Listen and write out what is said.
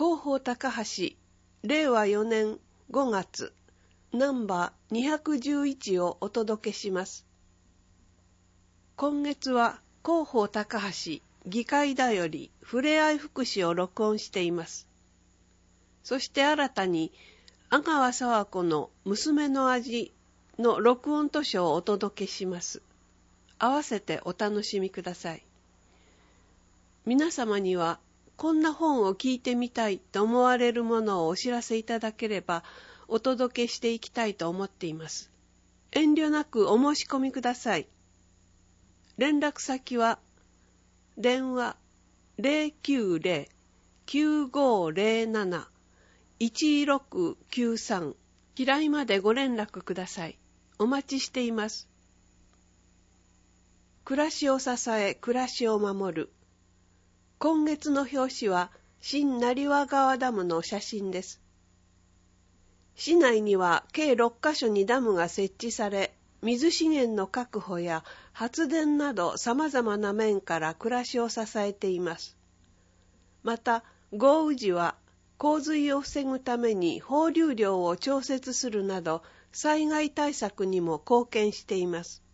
広報高橋、令和4年5月、ナンバー211をお届けします。今月は広報高橋、議会だよりふれあい福祉を録音しています。そして新たに阿川佐和子の娘の味の録音図書をお届けします。合わせてお楽しみください。皆様にはこんな本を聞いてみたいと思われるものをお知らせいただければお届けしていきたいと思っています。遠慮なくお申し込みください。連絡先は電話 090-9507-1693 平井までご連絡ください。お待ちしています。暮らしを支え、暮らしを守る。今月の表紙は新成羽川ダムの写真です。市内には計6カ所にダムが設置され、水資源の確保や発電など様々な面から暮らしを支えています。また、豪雨時は洪水を防ぐために放流量を調節するなど、災害対策にも貢献しています。